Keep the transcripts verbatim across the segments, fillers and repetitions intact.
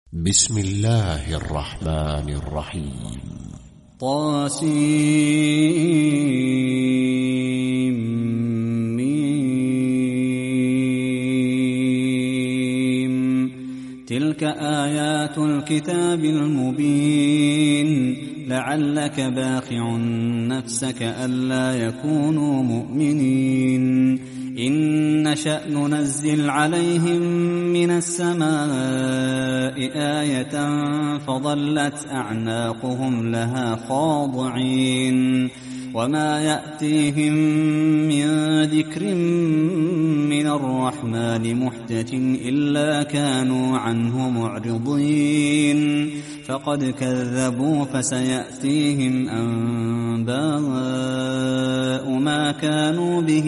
بسم الله الرحمن الرحيم. طاسيم. تلك آيات الكتاب المبين لعلك باخع نفسك ألا يكونوا مؤمنين. إن نشأ ننزل عليهم من السماء آية فظلت أعناقهم لها خاضعين وما يأتيهم من ذكر من الرحمن محدث إلا كانوا عنه معرضين. فقد كذبوا فسيأتيهم أنباء ما كانوا به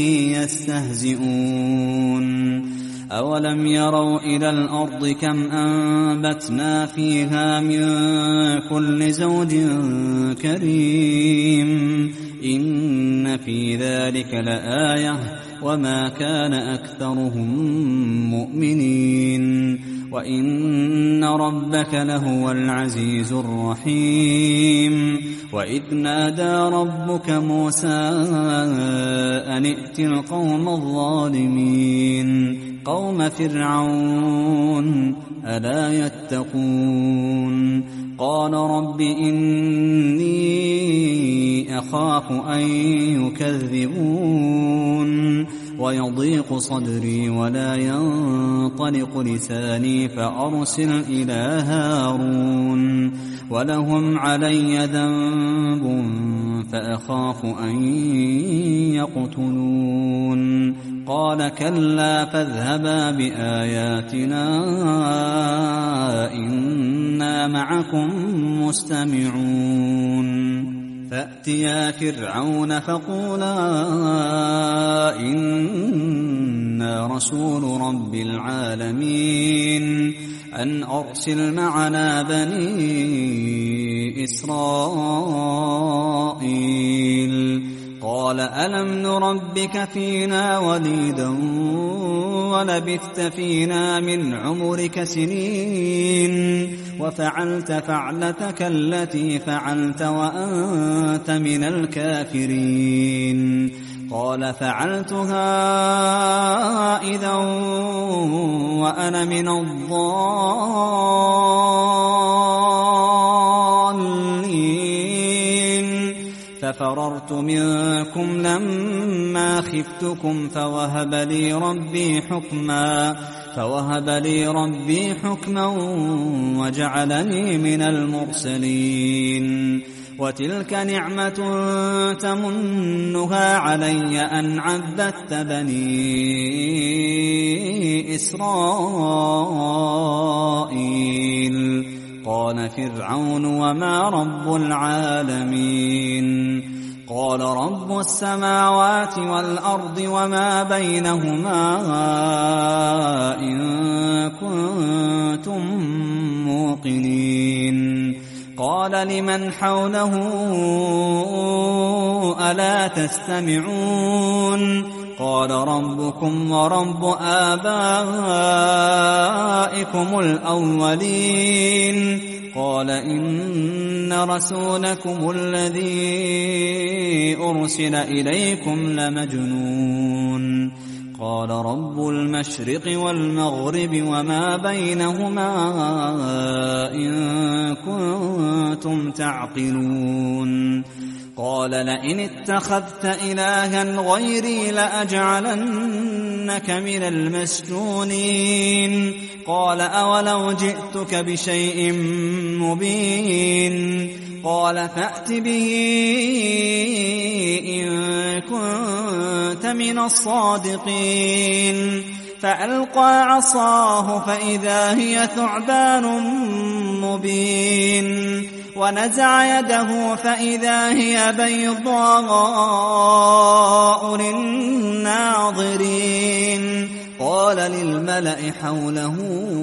يستهزئون. أولم يروا إلى الأرض كم أنبتنا فيها من كل زوج كريم إن في ذلك لآية وما كان أكثرهم مؤمنين وإن ربك لهو العزيز الرحيم. وإذ نادى ربك موسى أن ائت القوم الظالمين قوم فرعون ألا يتقون. قال رب إني أخاف أن يكذبون ويضيق صدري ولا ينطلق لساني فأرسل إلى هارون ولهم علي ذنب فأخاف أن يقتلون. قال كلا فاذهبا بآياتنا إنا معكم مستمعون. فأتيا فرعون فقولا إنا رسول رب العالمين أن أرسل معنا بني إسرائيل. قال ألم نربك فينا وليدا ولبثت فينا من عمرك سنين وفعلت فعلتك التي فعلت وأنت من الكافرين. قال فعلتها إذا وأنا من الضالين. ففررت منكم لما خفتكم فوهب لي ربي حكما فوهب لي ربي حكما وجعلني من المرسلين. وتلك نعمة تمنها علي أن عبدت بني إسرائيل. قال فرعون وما رب العالمين؟ قال رب السماوات والأرض وما بينهما إن كنتم موقنين. قال لمن حوله ألا تستمعون؟ قال ربكم ورب آبائكم الأولين. قال إن رسولكم الذي أرسل إليكم لمجنون. قال رب المشرق والمغرب وما بينهما إن كنتم تعقلون. قال لئن اتخذت إلها غيري لأجعلنك من المسجونين. قال أولو جئتك بشيء مبين؟ قال فأت به إن كنت من الصادقين. فألقى عصاه فإذا هي ثعبان مبين ونزع يده فإذا هي بيضاء للناظرين. قال للملأ حوله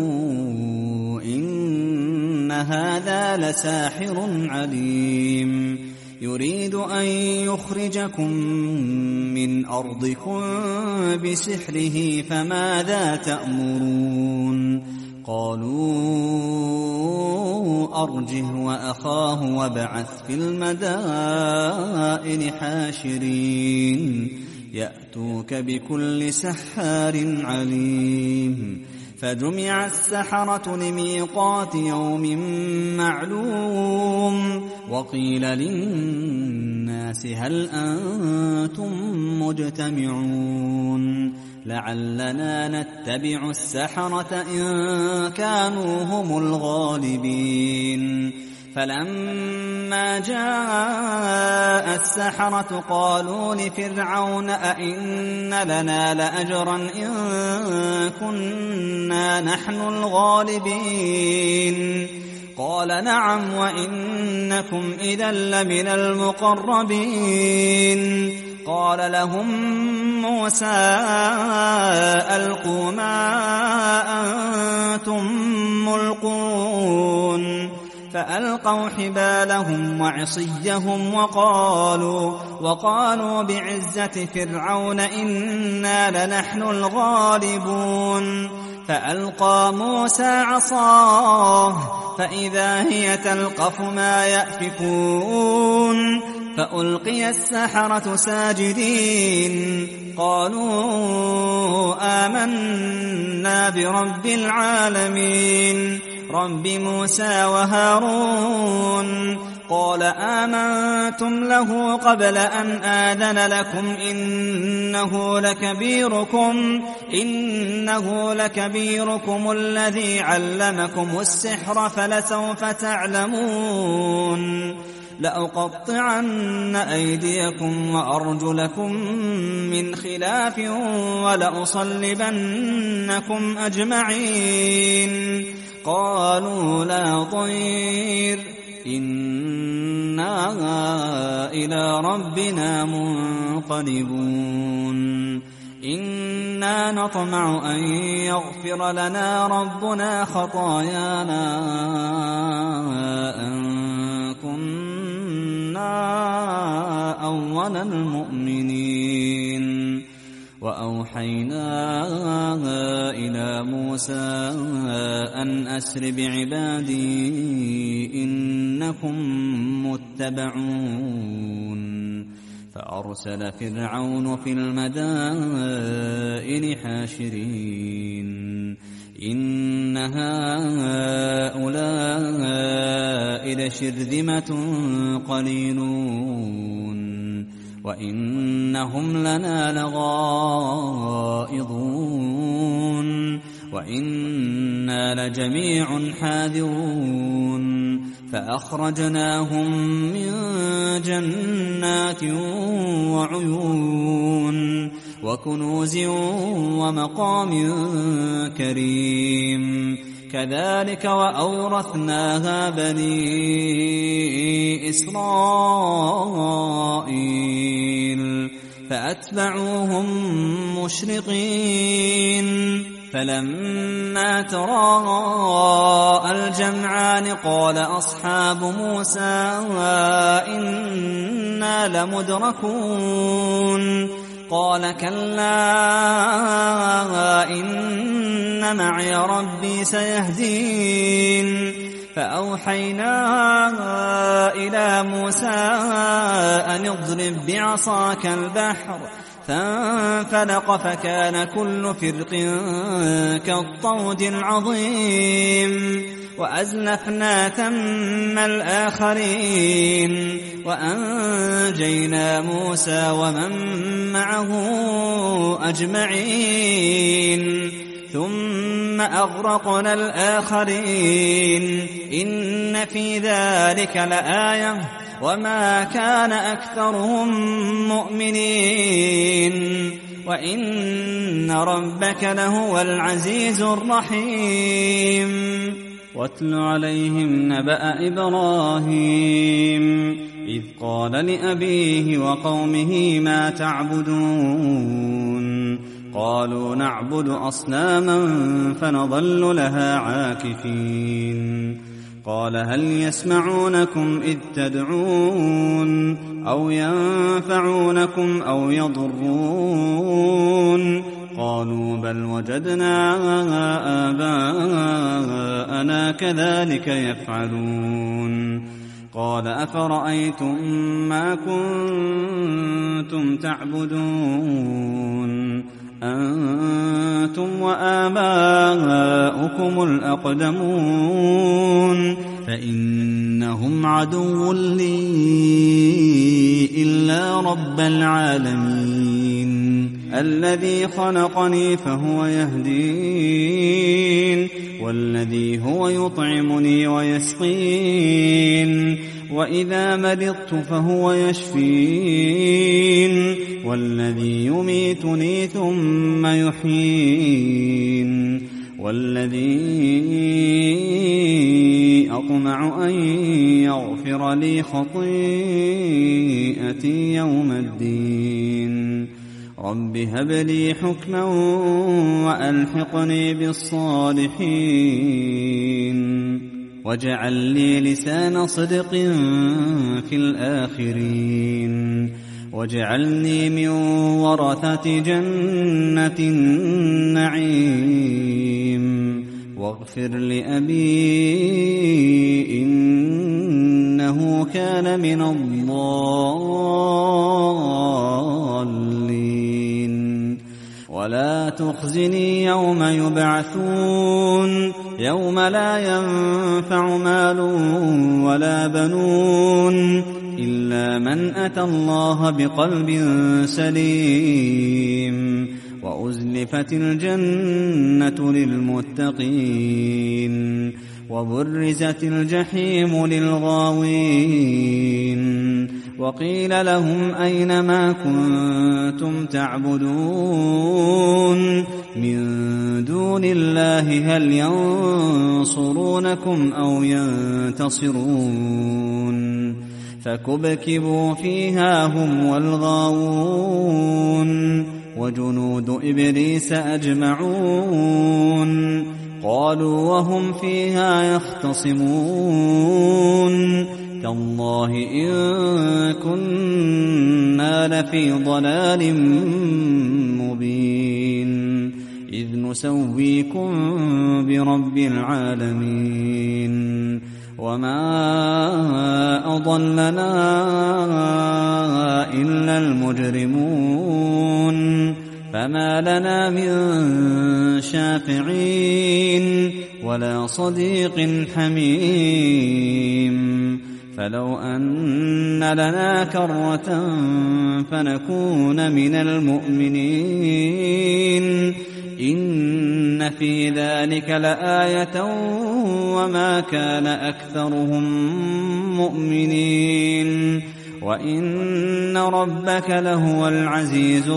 إن هذا لساحر عليم يريد أن يخرجكم من أرضكم بسحره فماذا تأمرون؟ قالوا أرجه وأخاه وابعث في المدائن حاشرين يأتوك بكل سحار عليم فجمع السحرة لميقات يوم معلوم وقيل للناس هل أنتم مجتمعون لعلنا نتبع السحرة إن كانوا هم الغالبين فلما جاء السحرة قالوا لفرعون أئن لنا لأجرا إن كنا نحن الغالبين قال نعم وإنكم إذا لمن المقربين قال لهم موسى ألقوا ما أنتم ملقون فألقوا حبالهم وعصيهم وقالوا, وقالوا بعزة فرعون إنا لنحن الغالبون فألقى موسى عصاه فإذا هي تلقف ما يأفكون فألقي السحرة ساجدين قالوا آمنا برب العالمين رب موسى وهارون قال آمنتم له قبل أن آذن لكم إنه لكبيركم, إنه لكبيركم الذي علمكم السحر فلسوف تعلمون لأقطعن أيديكم وأرجلكم من خلاف ولأصلبنكم أجمعين قالوا لا ضير إنا إلى ربنا منقلبون إنا نطمع أن يغفر لنا ربنا خطايانا أن كنا أول المؤمنين وأوحينا إلى موسى أن أسر بعبادي إنكم متبعون فأرسل فرعون في المدائن حاشرين إن هؤلاء لشرذمة قليلون وإنهم لنا لغائظون وإنا لجميع حاذرون فأخرجناهم من جنات وعيون وكنوز ومقام كريم كذلك وأورثناها بني إسرائيل فأتبعوهم مشرقين فلما تراءى الجمعان قال أصحاب موسى إنا لمدركون قال كلا إن معي ربي سيهدين فأوحينا إلى موسى أن اضرب بعصاك البحر فانفلق فكان كل فرق كالطود العظيم وأزلفنا ثم الآخرين وأنجينا موسى ومن معه أجمعين ثم أغرقنا الآخرين إن في ذلك لآية وما كان أكثرهم مؤمنين وإن ربك لهو العزيز الرحيم واتل عليهم نبأ إبراهيم إذ قال لأبيه وقومه ما تعبدون قالوا نعبد أصناما فنظل لها عاكفين قال هل يسمعونكم إذ تدعون أو ينفعونكم أو يضرون قالوا بل وجدنا آباءنا كذلك يفعلون قال أفرأيتم ما كنتم تعبدون أنتم وآباؤكم الأقدمون فإنهم عدو لي إلا رب العالمين الذي خلقني فهو يهدين والذي هو يطعمني ويسقين وإذا مرضت فهو يشفين والذي يميتني ثم يحيين والذي أطمع أن يغفر لي خطيئتي يوم الدين رب هب لي حكما وألحقني بالصالحين واجعل لي لسان صدق في الآخرين واجعلني من ورثة جنة النعيم واغفر لأبي إنه كان من الضالين ولا تخزني يوم يبعثون يوم لا ينفع مال ولا بنون إلا من أتى الله بقلب سليم وأزلفت الجنة للمتقين وبرزت الجحيم للغاوين وقيل لهم أين ما كنتم تعبدون من دون الله هل ينصرونكم أو ينتصرون فكبكبوا فيها هم والغاوون وجنود إبليس أجمعون قالوا وهم فيها يختصمون تالله إن كنا لفي ضلال مبين إذ نسويكم برب العالمين وما أضلنا إلا المجرمون فما لنا من شافعين ولا صديق حميم فلو أن لنا كرة فنكون من المؤمنين إن في ذلك لآية وما كان أكثرهم مؤمنين وإن ربك لهو العزيز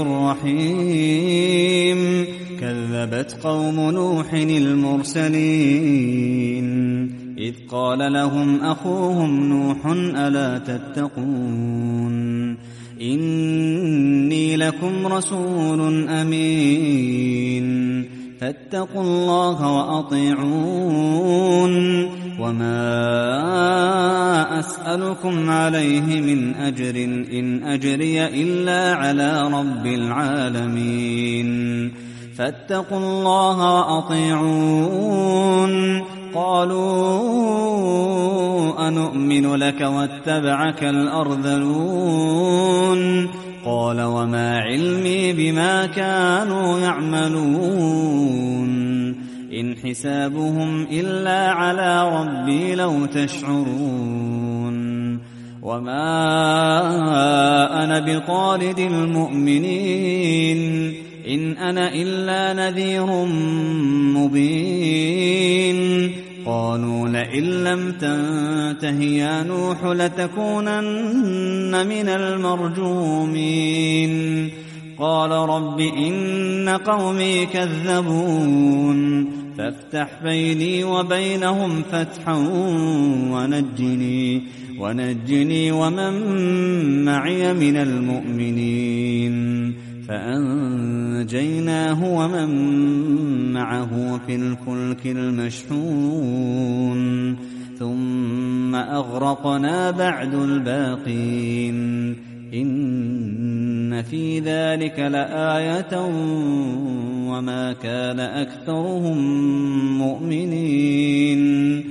الرحيم كذبت قوم نوح المرسلين إذ قال لهم أخوهم نوح ألا تتقون إني لكم رسول أمين فاتقوا الله وأطيعون وما أسألكم عليه من أجر إن أجري إلا على رب العالمين فاتقوا الله وأطيعون قالوا أنؤمن لك واتبعك الأرذلون قال وما علمي بما كانوا يعملون إن حسابهم إلا على ربي لو تشعرون وما أنا بطارد المؤمنين إن أنا إلا نذير مبين قالوا لئن لم تنته يا نوح لتكونن من المرجومين قال رب إن قومي كذبون فافتح بيني وبينهم فتحا ونجني ونجني ومن معي من المؤمنين فأنجيناه ومن معه في الفلك المشحون ثم أغرقنا بعد الباقين إن إن في ذلك لآية وما كان أكثرهم مؤمنين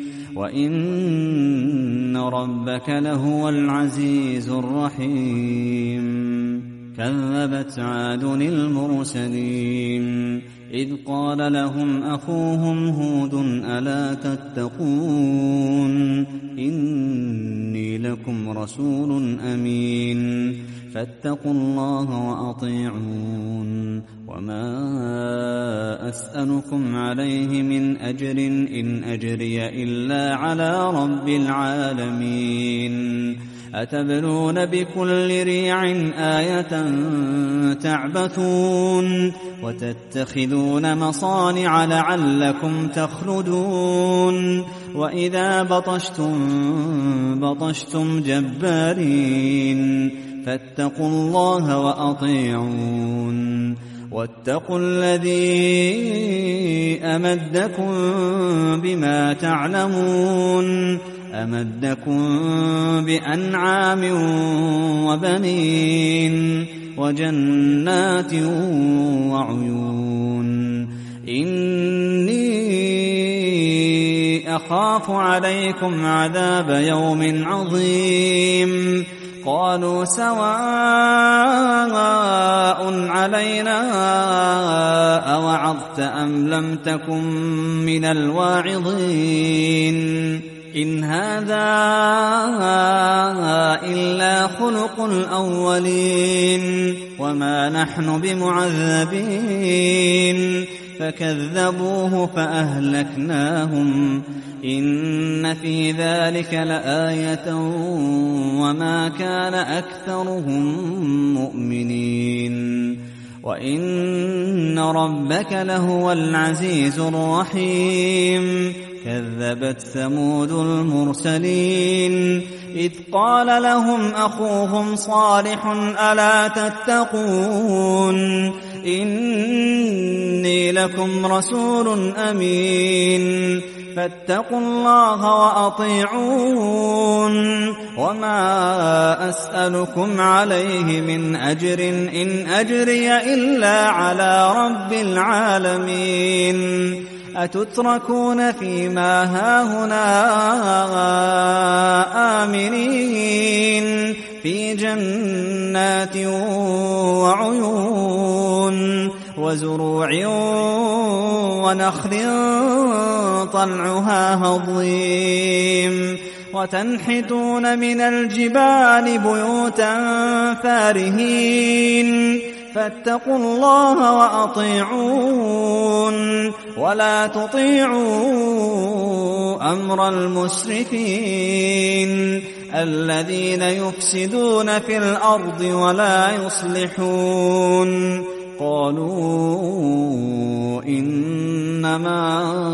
وإن ربك لهو العزيز الرحيم. كذبت عاد المرسلين إذ قال لهم أخوهم هود ألا تتقون إني لكم رسول أمين فاتقوا الله وأطيعون وما أسألكم عليه من أجر إن أجري إلا على رب العالمين. أتبنون بكل ريع آية تعبثون وتتخذون مصانع لعلكم تخلدون وإذا بطشتم بطشتم جبارين فاتقوا الله وأطيعون واتقوا الذي أمدكم بما تعلمون أمدكم بأنعام وبنين وجنات وعيون. إني أخاف عليكم عذاب يوم عظيم. قالوا سواء علينا أوعظت أم لم تكن من الواعظين. إن هذا إلا خلق الأولين وما نحن بمعذبين. فكذبوه فأهلكناهم إن في ذلك لآية وما كان أكثرهم مؤمنين وإن ربك لهو العزيز الرحيم. كذبت ثمود المرسلين إذ قال لهم أخوهم صالح ألا تتقون إني لكم رسول أمين فاتقوا الله وأطيعون وما أسألكم عليه من أجر إن أجري إلا على رب العالمين. أتتركون فيما هاهنا آمنين في جنات وعيون وزروع ونخل طلعها هضيم وتنحتون من الجبال بيوتا فارهين فاتقوا الله وأطيعون ولا تطيعوا أمر المسرفين الذين يفسدون في الأرض ولا يصلحون. قالوا إنما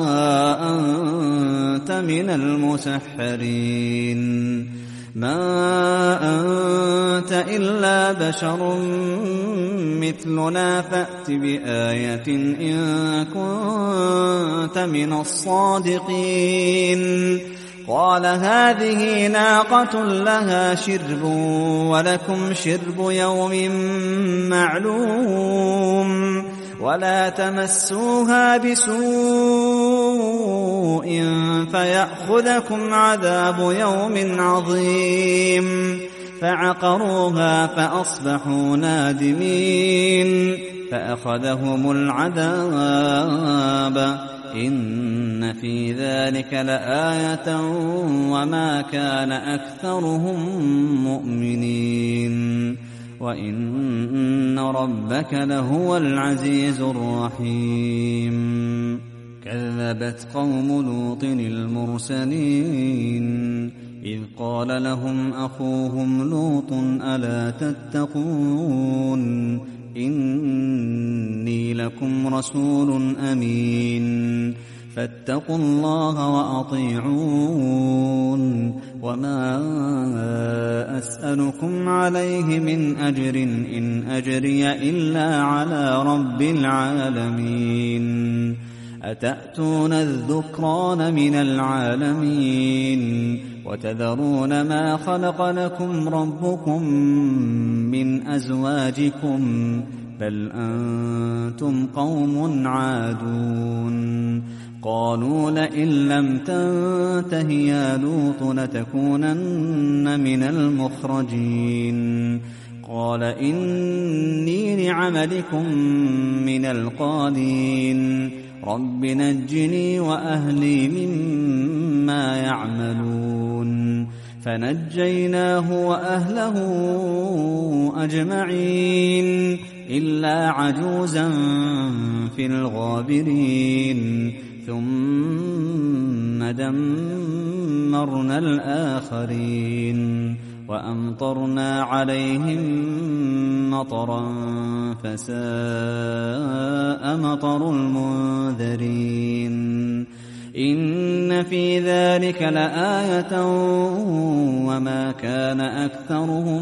أنت من المسحرين ما أنت إلا بشر مثلنا فأت بآية إن كنت من الصادقين. قال هذه ناقة لها شرب ولكم شرب يوم معلوم ولا تمسوها بسوء فيأخذكم عذاب يوم عظيم. فعقروها فأصبحوا نادمين فأخذهم العذاب إن في ذلك لآية وما كان أكثرهم مؤمنين وإن ربك لهو العزيز الرحيم. كذبت قوم لوط المرسلين إذ قال لهم أخوهم لوط ألا تتقون إني لكم رسول أمين فاتقوا الله وأطيعون وما أسألكم عليه من أجر إن أجري إلا على رب العالمين. أتأتون الذكران من العالمين وتذرون ما خلق لكم ربكم من أزواجكم بل أنتم قوم عادون قالوا لئن لم تنته يا لوط لتكونن من المخرجين قال إني لعملكم من القالين رب نجني وأهلي مما يعملون فنجيناه وأهله أجمعين إلا عجوزا في الغابرين ثم دمرنا الآخرين وأمطرنا عليهم مطرا فساء مطر المنذرين إن في ذلك لآية وما كان أكثرهم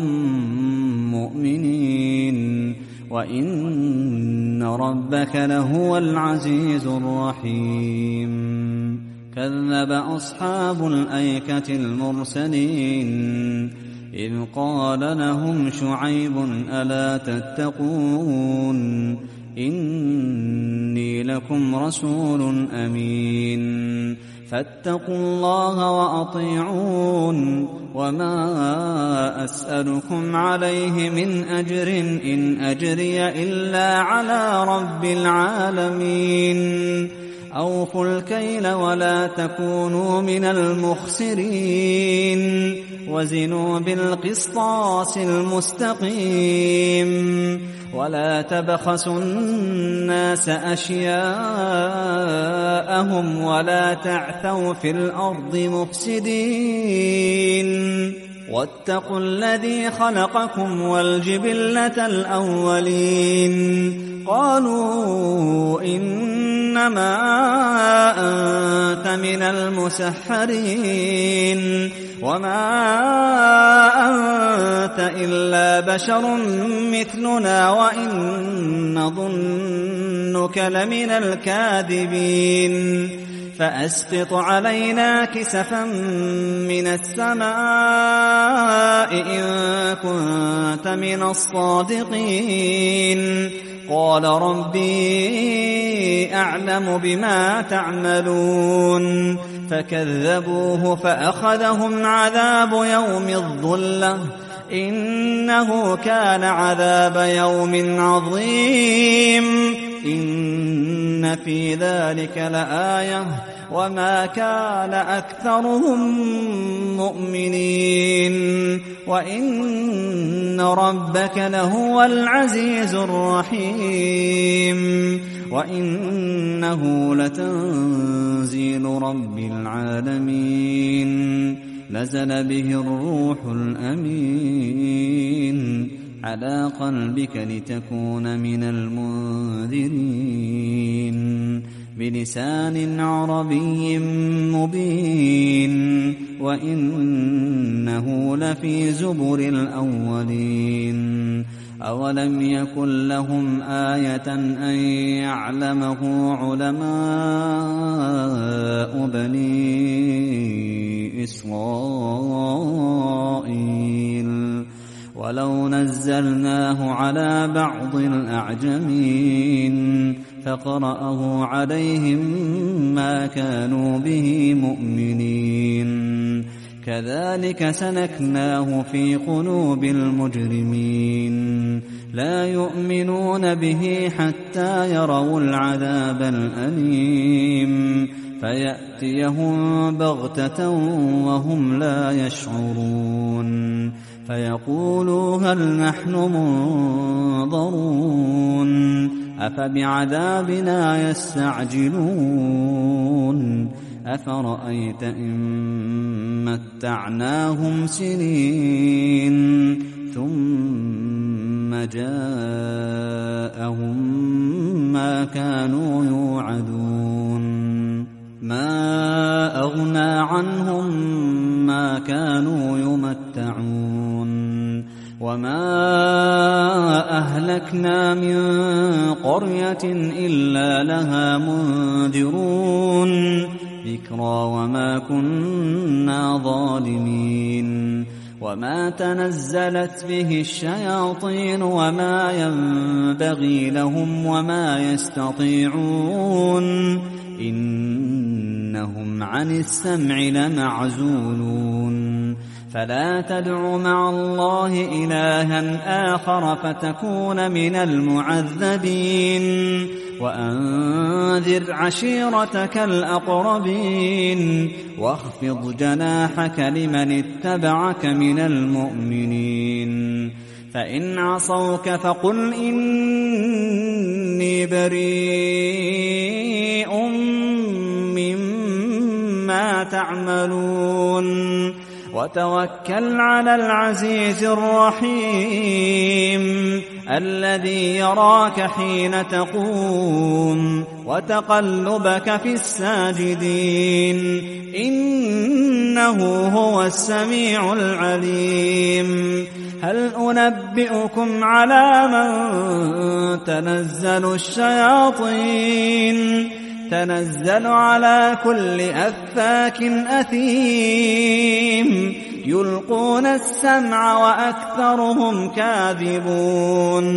مؤمنين وإن ربك لهو العزيز الرحيم كذب أصحاب الأيكة المرسلين إذ قال لهم شعيب ألا تتقون إني لكم رسول أمين فاتقوا الله وأطيعون وما أسألكم عليه من أجر إن أجري إلا على رب العالمين أوفوا الكيل ولا تكونوا من المخسرين وزنوا بالقسطاس المستقيم ولا تبخسوا الناس أشياءهم ولا تعثوا في الأرض مفسدين واتقوا الذي خلقكم والجبلة الأولين قالوا إنما أنت من المسحرين وما أنت إلا بشر مثلنا وإن نظنك لمن الكاذبين فأسقط علينا كسفا من السماء إن كنت من الصادقين قال ربي أعلم بما تعملون فكذبوه فأخذهم عذاب يوم الظلة إنه كان عذاب يوم عظيم إن في ذلك لآية وما كان أكثرهم مؤمنين وإن ربك لهو العزيز الرحيم وإنه لتنزيل رب العالمين نزل به الروح الأمين على قلبك لتكون من المنذرين بلسان عربي مبين وإنه لفي زبر الأولين أولم يكن لهم آية أن يعلمه علماء بني إسرائيل ولو نزلناه على بعض الأعجمين فقرأه عليهم ما كانوا به مؤمنين كذلك سلكناه في قلوب المجرمين لا يؤمنون به حتى يروا العذاب الأليم فيأتيهم بغتة وهم لا يشعرون فيقولوا هل نحن منظرون أفبعذابنا يستعجلون أفرأيت إن متعناهم سنين ثم جاءهم ما كانوا يوعدون ما أغنى عنهم ما كانوا يمتعون وما أهلكنا من قرية إلا لها منذرون ذكرى وما كنا ظالمين وما تنزلت به الشياطين وما ينبغي لهم وما يستطيعون إنهم عن السمع لمعزولون فلا تدع مع الله إلها آخر فتكون من المعذبين وأنذر عشيرتك الأقربين واخفض جناحك لمن اتبعك من المؤمنين فإن عصوك فقل إني بريء مما تعملون وتوكل على العزيز الرحيم الذي يراك حين تقوم وتقلبك في الساجدين إنه هو السميع العليم هل أنبئكم على من تنزل الشياطين تنزل على كل أفاك أثيم يلقون السمع وأكثرهم كاذبون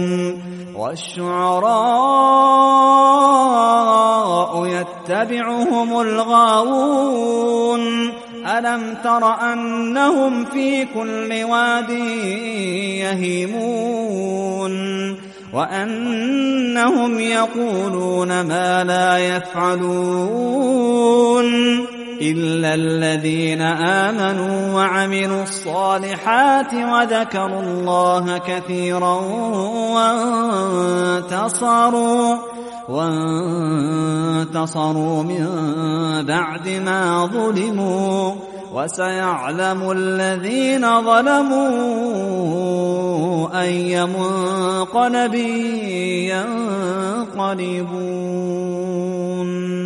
والشعراء يتبعهم الغاوون ألم تر أنهم في كل واد يهيمون وأنهم يقولون ما لا يفعلون إلا الذين آمنوا وعملوا الصالحات وذكروا الله كثيرا وانتصروا وانتصروا من بعد ما ظلموا وسيعلم الذين ظلموا أي منقلب ينقلبون.